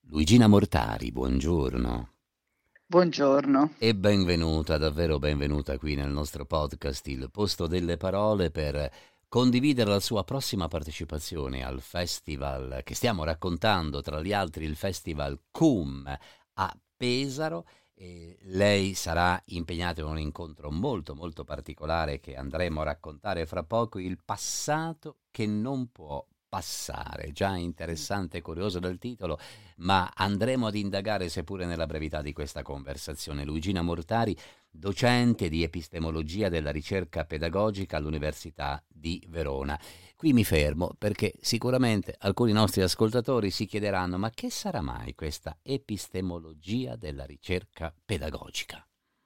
Luigina Mortari, buongiorno Buongiorno. e benvenuta, davvero benvenuta qui nel nostro podcast Il Posto delle Parole per condividere la sua prossima partecipazione al festival che stiamo raccontando, tra gli altri il Festival CUM a Pesaro. E lei sarà impegnata in un incontro molto molto particolare che andremo a raccontare fra poco, il passato che non può passare. Già interessante e curioso del titolo, ma andremo ad indagare, seppure nella brevità di questa conversazione. Luigina Mortari, docente di epistemologia della ricerca pedagogica all'Università di Verona. Qui mi fermo perché sicuramente alcuni nostri ascoltatori si chiederanno: ma che sarà mai questa epistemologia della ricerca pedagogica?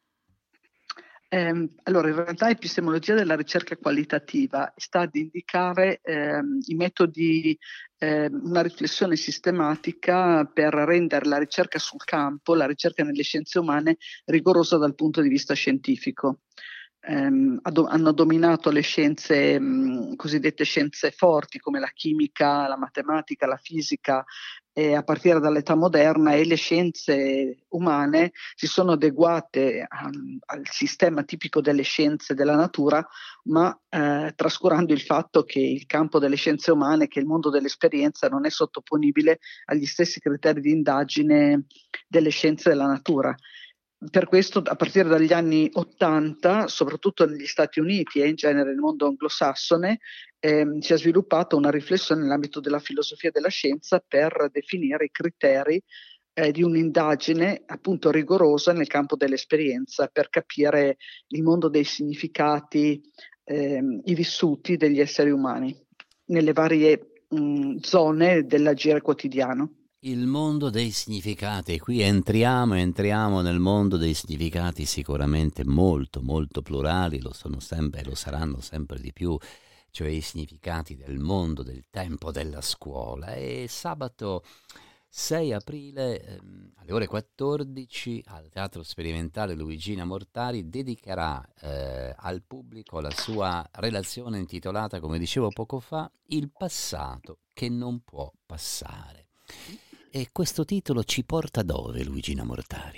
Allora, in realtà epistemologia della ricerca qualitativa sta ad indicare i metodi, una riflessione sistematica per rendere la ricerca sul campo, la ricerca nelle scienze umane, rigorosa dal punto di vista scientifico. Hanno dominato le scienze, cosiddette scienze forti, come la chimica, la matematica, la fisica, a partire dall'età moderna, e le scienze umane si sono adeguate al sistema tipico delle scienze della natura, ma trascurando il fatto che il campo delle scienze umane, che il mondo dell'esperienza, non è sottoponibile agli stessi criteri di indagine delle scienze della natura. Per questo, a partire dagli anni '80, soprattutto negli Stati Uniti e in genere nel mondo anglosassone, si è sviluppata una riflessione nell'ambito della filosofia della scienza per definire i criteri di un'indagine appunto rigorosa nel campo dell'esperienza, per capire il mondo dei significati, i vissuti degli esseri umani nelle varie zone dell'agire quotidiano. Il mondo dei significati, qui entriamo nel mondo dei significati sicuramente molto molto plurali, lo sono sempre e lo saranno sempre di più, cioè i significati del mondo, del tempo, della scuola. E sabato 6 aprile alle ore 14 al Teatro Sperimentale Luigina Mortari dedicherà al pubblico la sua relazione intitolata, come dicevo poco fa, Il passato che non può passare. E questo titolo ci porta dove, Luigina Mortari?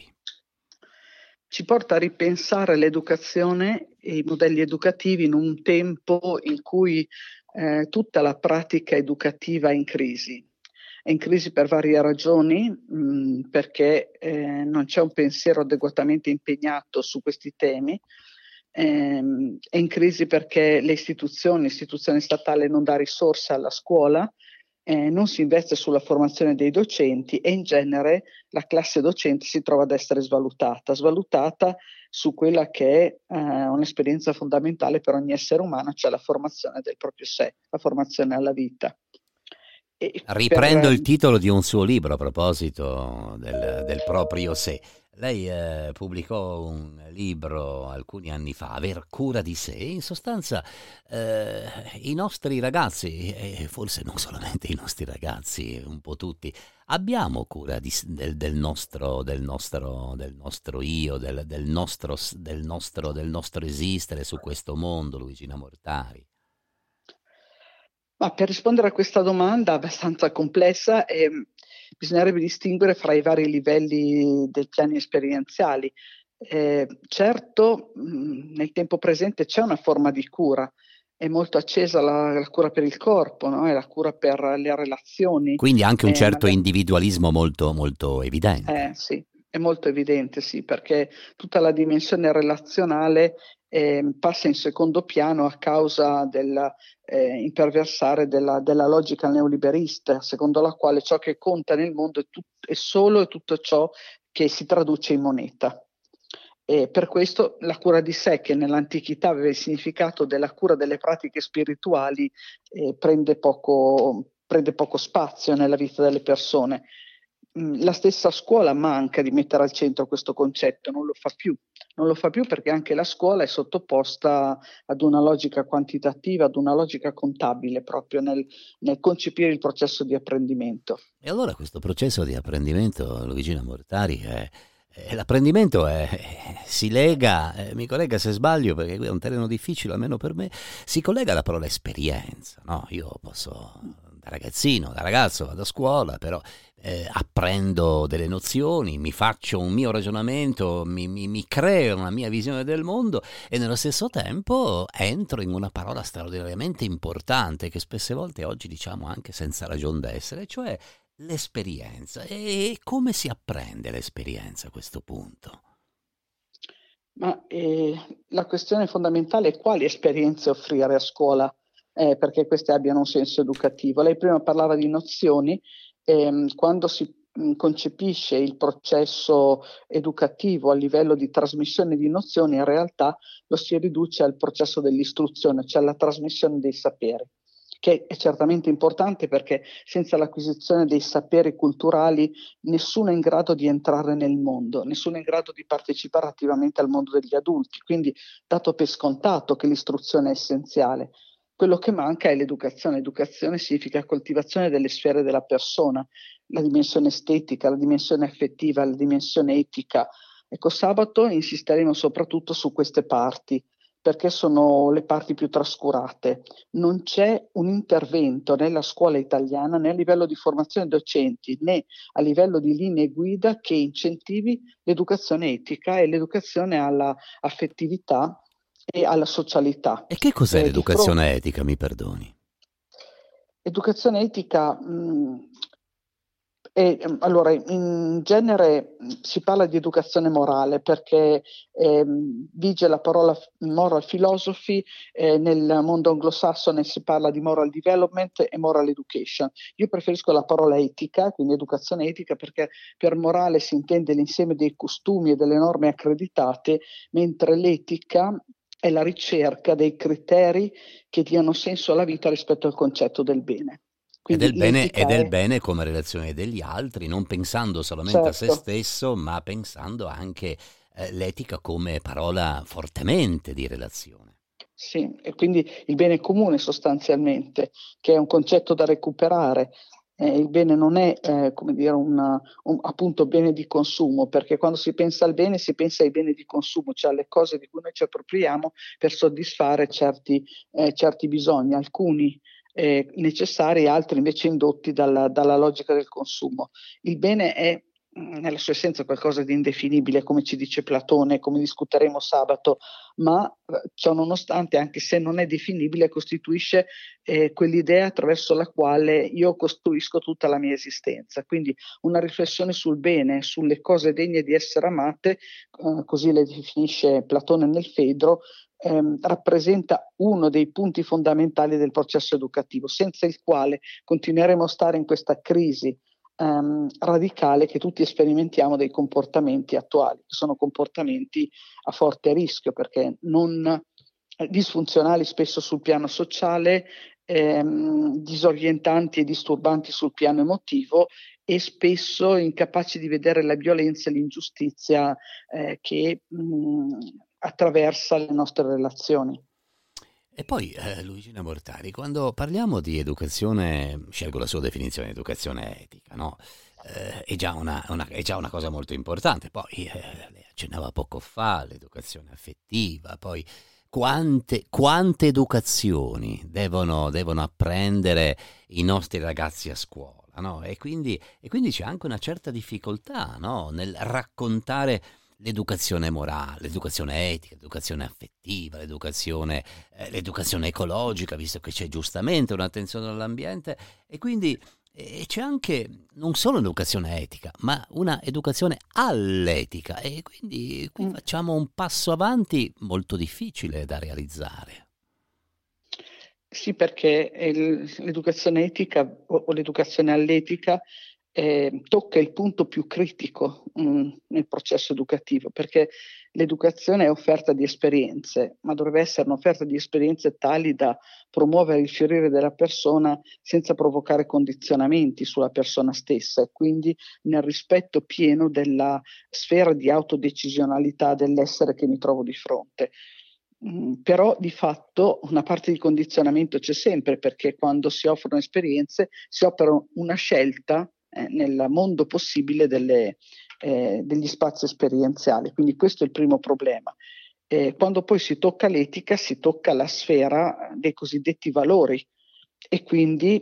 Ci porta a ripensare l'educazione e i modelli educativi in un tempo in cui tutta la pratica educativa è in crisi. È in crisi per varie ragioni, perché non c'è un pensiero adeguatamente impegnato su questi temi. È in crisi perché l'istituzione statale non dà risorse alla scuola, non si investe sulla formazione dei docenti, e in genere la classe docente si trova ad essere svalutata su quella che è un'esperienza fondamentale per ogni essere umano, cioè la formazione del proprio sé, la formazione alla vita. E Riprendo per, il titolo di un suo libro a proposito del proprio sé. Lei pubblicò un libro alcuni anni fa, Aver cura di sé. In sostanza, i nostri ragazzi, e forse non solamente i nostri ragazzi, un po' tutti, abbiamo cura del nostro io, del nostro esistere su questo mondo, Luigina Mortari. Ma per rispondere a questa domanda abbastanza complessa, bisognerebbe distinguere fra i vari livelli dei piani esperienziali. Certo, nel tempo presente c'è una forma di cura, è molto accesa la cura per il corpo, no? E la cura per le relazioni. Quindi anche un certo Magari individualismo molto, molto evidente. sì, è molto evidente, sì, perché tutta la dimensione relazionale passa in secondo piano a causa del imperversare della logica neoliberista, secondo la quale ciò che conta nel mondo è solo e tutto ciò che si traduce in moneta. E per questo la cura di sé, che nell'antichità aveva il significato della cura delle pratiche spirituali, prende poco spazio nella vita delle persone. La stessa scuola manca di mettere al centro questo concetto, non lo fa più. Non lo fa più perché anche la scuola è sottoposta ad una logica quantitativa, ad una logica contabile, proprio nel concepire il processo di apprendimento. E allora questo processo di apprendimento, Luigina Mortari, l'apprendimento si lega, mi collega se sbaglio perché qui è un terreno difficile, almeno per me, si collega alla parola esperienza, no? Io posso da ragazzino, da ragazzo vado a scuola, però apprendo delle nozioni, mi faccio un mio ragionamento, mi creo una mia visione del mondo e nello stesso tempo entro in una parola straordinariamente importante che spesse volte oggi diciamo anche senza ragion d'essere, cioè l'esperienza. E come si apprende l'esperienza a questo punto? Ma la questione fondamentale è quali esperienze offrire a scuola perché queste abbiano un senso educativo. Lei prima parlava di nozioni, quando si concepisce il processo educativo a livello di trasmissione di nozioni, in realtà lo si riduce al processo dell'istruzione, cioè alla trasmissione dei saperi, che è certamente importante perché senza l'acquisizione dei saperi culturali nessuno è in grado di entrare nel mondo, nessuno è in grado di partecipare attivamente al mondo degli adulti, quindi dato per scontato che l'istruzione è essenziale. Quello che manca è l'educazione. Educazione significa coltivazione delle sfere della persona, la dimensione estetica, la dimensione affettiva, la dimensione etica. Ecco, sabato insisteremo soprattutto su queste parti, perché sono le parti più trascurate. Non c'è un intervento nella scuola italiana né a livello di formazione docenti né a livello di linee guida che incentivi l'educazione etica e l'educazione alla affettività e alla socialità. E che cos'è Di fronte l'educazione etica, mi perdoni? Educazione etica, allora in genere si parla di educazione morale perché vige la parola moral philosophy, nel mondo anglosassone si parla di moral development e moral education. Io preferisco la parola etica, quindi educazione etica, perché per morale si intende l'insieme dei costumi e delle norme accreditate, mentre l'etica è la ricerca dei criteri che diano senso alla vita rispetto al concetto del bene. Quindi E l'etica del è, bene come relazione degli altri, non pensando solamente a se certo, stesso, ma pensando anche l'etica come parola fortemente di relazione. sì, e quindi il bene comune sostanzialmente, che è un concetto da recuperare. Il bene non è come dire un appunto bene di consumo, perché quando si pensa al bene si pensa ai beni di consumo, cioè alle cose di cui noi ci appropriamo per soddisfare certi bisogni, alcuni necessari, altri invece indotti dalla logica del consumo. Il bene è nella sua essenza qualcosa di indefinibile, come ci dice Platone, come discuteremo sabato, ma ciò nonostante, anche se non è definibile, costituisce quell'idea attraverso la quale io costruisco tutta la mia esistenza. Quindi una riflessione sul bene, sulle cose degne di essere amate, così le definisce Platone nel Fedro, rappresenta uno dei punti fondamentali del processo educativo, senza il quale continueremo a stare in questa crisi radicale che tutti sperimentiamo dei comportamenti attuali, che sono comportamenti a forte rischio perché non disfunzionali spesso sul piano sociale, disorientanti e disturbanti sul piano emotivo e spesso incapaci di vedere la violenza e l'ingiustizia che attraversa le nostre relazioni. E poi, Luigina Mortari, quando parliamo di educazione, scelgo la sua definizione di educazione etica, no? È già una cosa molto importante. Poi, lei accennava poco fa l'educazione affettiva, poi quante educazioni devono apprendere i nostri ragazzi a scuola, no? E quindi c'è anche una certa difficoltà, no? Nel raccontare l'educazione morale, l'educazione etica, l'educazione affettiva, l'educazione ecologica, visto che c'è giustamente un'attenzione all'ambiente e quindi c'è anche non solo l'educazione etica, ma una educazione all'etica e quindi qui Mm. facciamo un passo avanti molto difficile da realizzare. Sì, perché l'educazione etica o l'educazione all'etica tocca il punto più critico nel processo educativo, perché l'educazione è offerta di esperienze, ma dovrebbe essere un'offerta di esperienze tali da promuovere il fiorire della persona senza provocare condizionamenti sulla persona stessa e quindi nel rispetto pieno della sfera di autodecisionalità dell'essere che mi trovo di fronte. Però di fatto una parte di condizionamento c'è sempre perché quando si offrono esperienze si opera una scelta nel mondo possibile degli spazi esperienziali. Quindi questo è il primo problema. Quando poi si tocca l'etica si tocca la sfera dei cosiddetti valori e quindi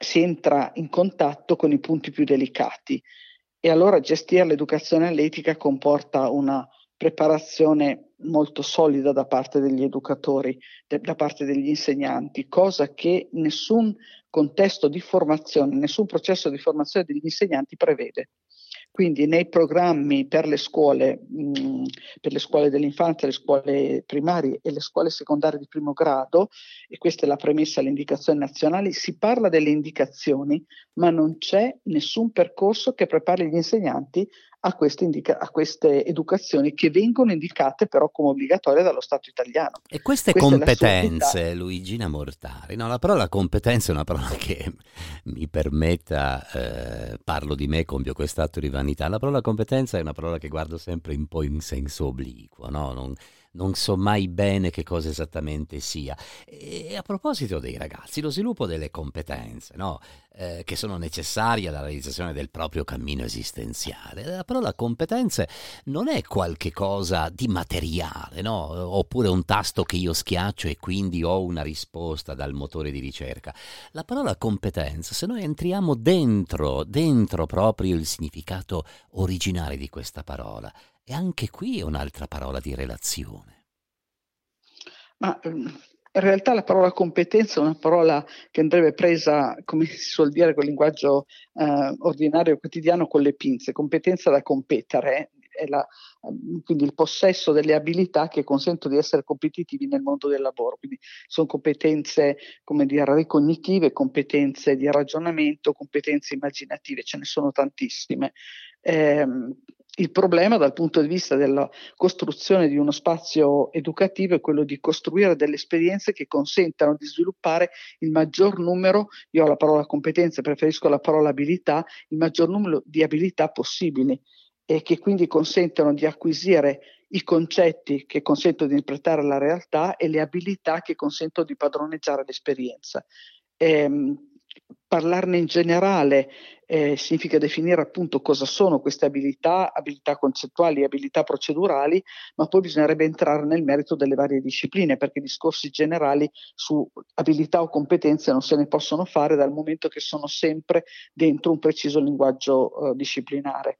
si entra in contatto con i punti più delicati e allora gestire l'educazione all'etica comporta una preparazione molto solida da parte degli educatori, da parte degli insegnanti, cosa che nessun contesto di formazione, nessun processo di formazione degli insegnanti prevede. Quindi nei programmi per le scuole dell'infanzia, le scuole primarie e le scuole secondarie di primo grado, e questa è la premessa alle indicazioni nazionali, si parla delle indicazioni, ma non c'è nessun percorso che prepari gli insegnanti a queste educazioni che vengono indicate però come obbligatorie dallo Stato italiano. E queste Questa è l'assurdità. competenze, Luigina Mortari, no, la parola competenza è una parola che mi permetta, parlo di me, compio quest'atto di vanità, la parola competenza è una parola che guardo sempre un po' in senso obliquo, no? Non so mai bene che cosa esattamente sia. E a proposito dei ragazzi, lo sviluppo delle competenze, no? Che sono necessarie alla realizzazione del proprio cammino esistenziale. La parola competenze non è qualche cosa di materiale, no? Oppure un tasto che io schiaccio e quindi ho una risposta dal motore di ricerca. La parola competenza, se noi entriamo dentro proprio il significato originale di questa parola, e anche qui è un'altra parola di relazione. Ma in realtà la parola competenza è una parola che andrebbe presa, come si suol dire, col linguaggio ordinario quotidiano, con le pinze. Competenza da competere è quindi il possesso delle abilità che consentono di essere competitivi nel mondo del lavoro. Quindi sono competenze, come dire, ricognitive, competenze di ragionamento, competenze immaginative, ce ne sono tantissime. Il problema dal punto di vista della costruzione di uno spazio educativo è quello di costruire delle esperienze che consentano di sviluppare il maggior numero, io ho la parola competenze, preferisco la parola abilità, il maggior numero di abilità possibili e che quindi consentono di acquisire i concetti che consentono di interpretare la realtà e le abilità che consentono di padroneggiare l'esperienza. Parlarne in generale significa definire appunto cosa sono queste abilità concettuali, abilità procedurali, ma poi bisognerebbe entrare nel merito delle varie discipline, perché discorsi generali su abilità o competenze non se ne possono fare dal momento che sono sempre dentro un preciso linguaggio disciplinare.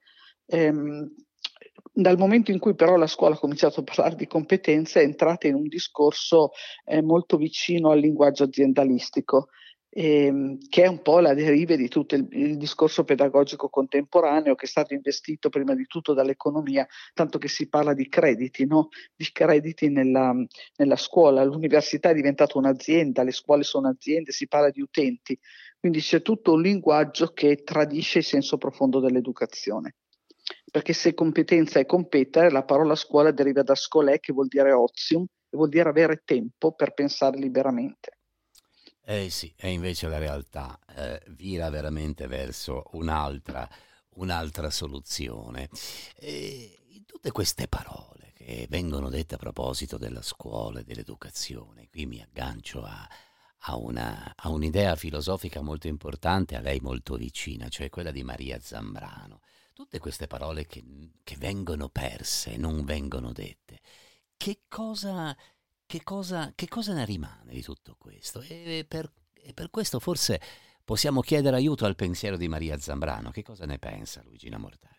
Dal momento in cui però la scuola ha cominciato a parlare di competenze, è entrata in un discorso molto vicino al linguaggio aziendalistico, che è un po' la deriva di tutto il discorso pedagogico contemporaneo, che è stato investito prima di tutto dall'economia, tanto che si parla di crediti, no? Di crediti nella scuola. L'università è diventata un'azienda, le scuole sono aziende, si parla di utenti, quindi c'è tutto un linguaggio che tradisce il senso profondo dell'educazione. Perché se competenza è competere, la parola scuola deriva da scolè, che vuol dire ozium, e vuol dire avere tempo per pensare liberamente. Eh sì, e invece la realtà vira veramente verso un'altra soluzione. In tutte queste parole che vengono dette a proposito della scuola e dell'educazione, qui mi aggancio a un'idea filosofica molto importante, a lei molto vicina, cioè quella di Maria Zambrano. Tutte queste parole che vengono perse, non vengono dette. Che cosa ne rimane di tutto questo? E per questo forse possiamo chiedere aiuto al pensiero di Maria Zambrano. Che cosa ne pensa Luigina Mortari?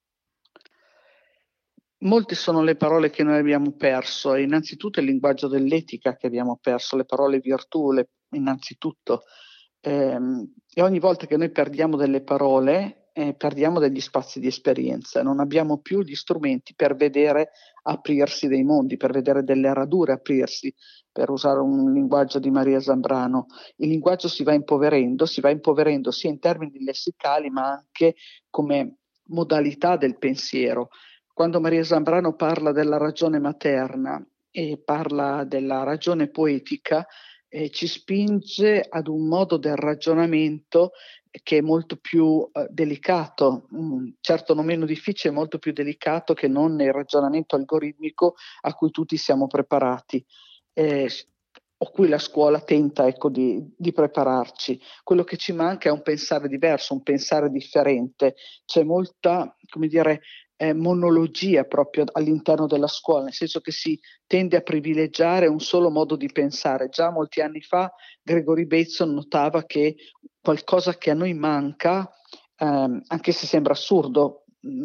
Molte sono le parole che noi abbiamo perso, e innanzitutto il linguaggio dell'etica che abbiamo perso, le parole virtù, innanzitutto. E ogni volta che noi perdiamo delle parole, perdiamo degli spazi di esperienza, non abbiamo più gli strumenti per vedere aprirsi dei mondi, per vedere delle radure aprirsi, per usare un linguaggio di Maria Zambrano. Il linguaggio si va impoverendo sia in termini lessicali ma anche come modalità del pensiero. Quando Maria Zambrano parla della ragione materna e parla della ragione poetica, ci spinge ad un modo del ragionamento che è molto più delicato, certo non meno difficile, molto più delicato che non il ragionamento algoritmico a cui tutti siamo preparati, o cui la scuola tenta, ecco, di prepararci. Quello che ci manca è un pensare diverso, un pensare differente. C'è molta, come dire, monologia proprio all'interno della scuola, nel senso che si tende a privilegiare un solo modo di pensare. Già molti anni fa Gregory Bateson notava che qualcosa che a noi manca, anche se sembra assurdo,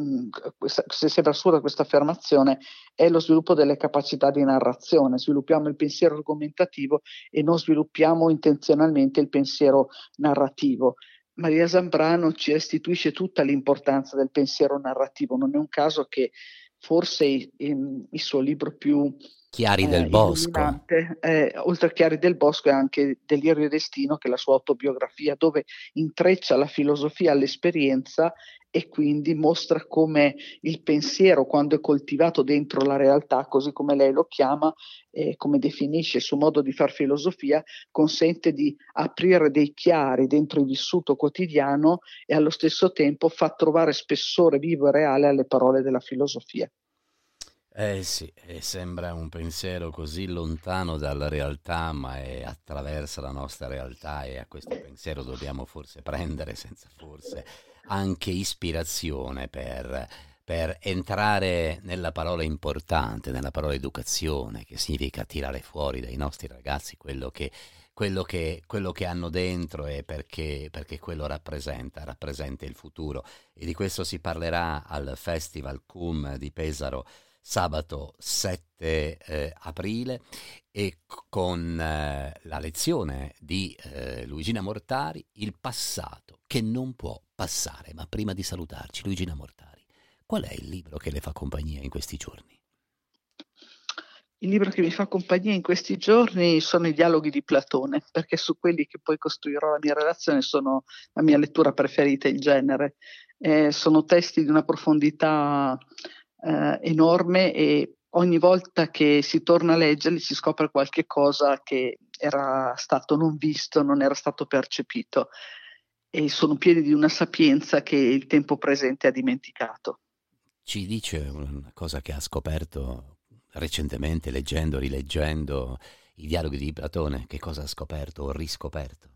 se sembra assurda questa affermazione, è lo sviluppo delle capacità di narrazione. Sviluppiamo il pensiero argomentativo e non sviluppiamo intenzionalmente il pensiero narrativo. Maria Zambrano ci restituisce tutta l'importanza del pensiero narrativo. Non è un caso che forse il suo libro più Chiari del Bosco. illuminante, oltre a Chiari del Bosco, è anche Delirio e Destino, che è la sua autobiografia, dove intreccia la filosofia all'esperienza e quindi mostra come il pensiero, quando è coltivato dentro la realtà, così come lei lo chiama, come definisce il suo modo di far filosofia, consente di aprire dei chiari dentro il vissuto quotidiano e allo stesso tempo fa trovare spessore vivo e reale alle parole della filosofia. Eh sì, e sembra un pensiero così lontano dalla realtà, ma è attraversa la nostra realtà e a questo pensiero dobbiamo forse prendere, senza forse, anche ispirazione per entrare nella parola importante, nella parola educazione, che significa tirare fuori dai nostri ragazzi quello che hanno dentro e perché quello rappresenta il futuro. E di questo si parlerà al Festival CUM di Pesaro sabato 7 aprile e con la lezione di Luigina Mortari, Il passato che non può passare. Ma prima di salutarci, Luigina Mortari, qual è il libro che le fa compagnia in questi giorni? Il libro che mi fa compagnia in questi giorni sono i dialoghi di Platone, perché su quelli che poi costruirò la mia relazione sono la mia lettura preferita in genere. Sono testi di una profondità enorme e ogni volta che si torna a leggerli si scopre qualche cosa che era stato non visto, non era stato percepito e sono pieni di una sapienza che il tempo presente ha dimenticato. Ci dice una cosa che ha scoperto recentemente, leggendo, rileggendo i dialoghi di Platone, che cosa ha scoperto o riscoperto?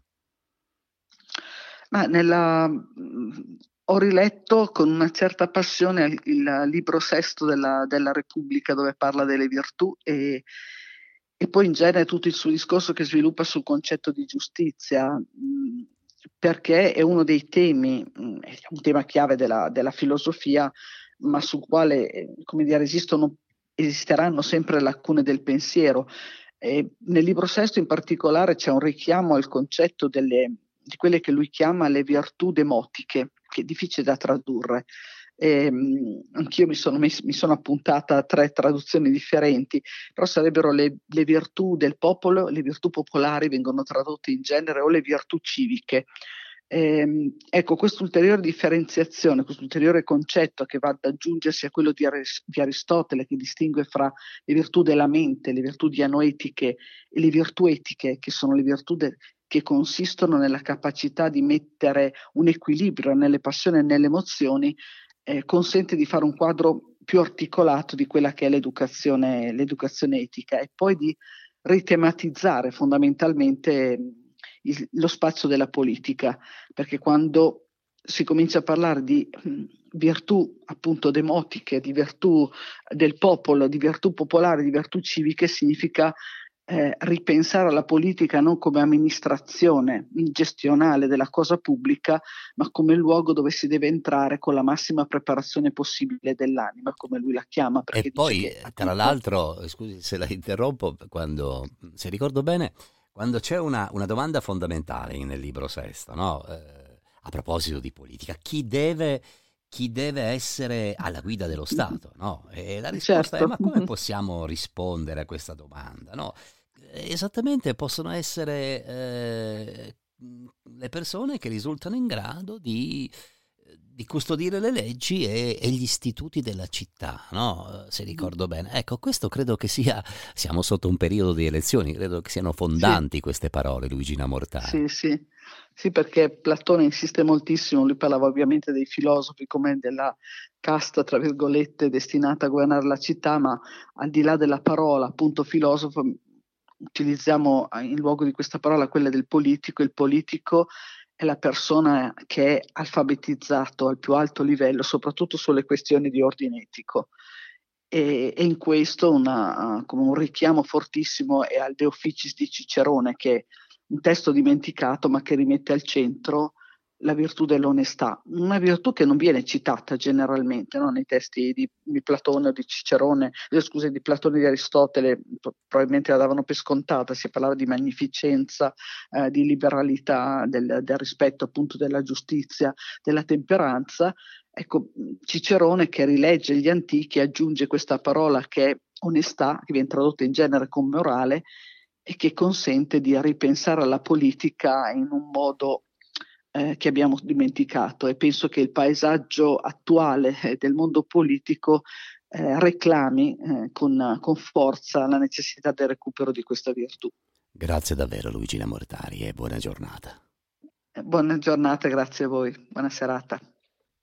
Ma ho riletto con una certa passione il libro sesto della Repubblica, dove parla delle virtù e poi in genere tutto il suo discorso che sviluppa sul concetto di giustizia, perché è uno dei temi, è un tema chiave della filosofia, ma sul quale, come dire, esisteranno sempre lacune del pensiero. Nel libro sesto in particolare c'è un richiamo al concetto di quelle che lui chiama le virtù demotiche, che è difficile da tradurre. Anch'io mi sono appuntata a 3 traduzioni differenti, però sarebbero le virtù del popolo, le virtù popolari vengono tradotte in genere, o le virtù civiche. Ecco, questa ulteriore differenziazione, questo ulteriore concetto che va ad aggiungersi a quello di Aristotele, che distingue fra le virtù della mente, le virtù dianoetiche e le virtù etiche, che sono le virtù che consistono nella capacità di mettere un equilibrio nelle passioni e nelle emozioni, consente di fare un quadro più articolato di quella che è l'educazione etica e poi di ritematizzare fondamentalmente lo spazio della politica, perché quando si comincia a parlare di virtù appunto demotiche, di virtù del popolo, di virtù popolari, di virtù civiche, significa ripensare alla politica non come amministrazione gestionale della cosa pubblica, ma come luogo dove si deve entrare con la massima preparazione possibile dell'anima, come lui la chiama, E perché dice poi, che tra appunto. l'altro, scusi se la interrompo, se ricordo bene, quando c'è una domanda fondamentale nel libro sesto, no? A proposito di politica, chi deve essere alla guida dello Stato, no? E la risposta è: Certo. ma come possiamo rispondere a questa domanda, no? Esattamente, possono essere le persone che risultano in grado di custodire le leggi e gli istituti della città, no? Se ricordo bene. Ecco, questo credo che siamo sotto un periodo di elezioni, credo che siano Sì. fondanti queste parole, Luigina Mortari. Sì, sì, sì, perché Platone insiste moltissimo, lui parlava ovviamente dei filosofi come della casta, tra virgolette, destinata a governare la città, ma al di là della parola, appunto, filosofo, utilizziamo in luogo di questa parola quella del politico. Il politico è la persona che è alfabetizzato al più alto livello, soprattutto sulle questioni di ordine etico. E in questo come un richiamo fortissimo è al De Officiis di Cicerone, che un testo dimenticato ma che rimette al centro la virtù dell'onestà, una virtù che non viene citata generalmente, no? Nei testi di Platone o di Cicerone, scusi, di Platone e di Aristotele, probabilmente la davano per scontata, si parlava di magnificenza, di liberalità, del rispetto appunto della giustizia, della temperanza. Ecco, Cicerone, che rilegge gli antichi, aggiunge questa parola che è onestà, che viene tradotta in genere come morale, e che consente di ripensare alla politica in un modo che abbiamo dimenticato, e penso che il paesaggio attuale del mondo politico reclami con forza la necessità del recupero di questa virtù. Grazie davvero Luigina Mortari e buona giornata. Buona giornata, grazie a voi, buona serata.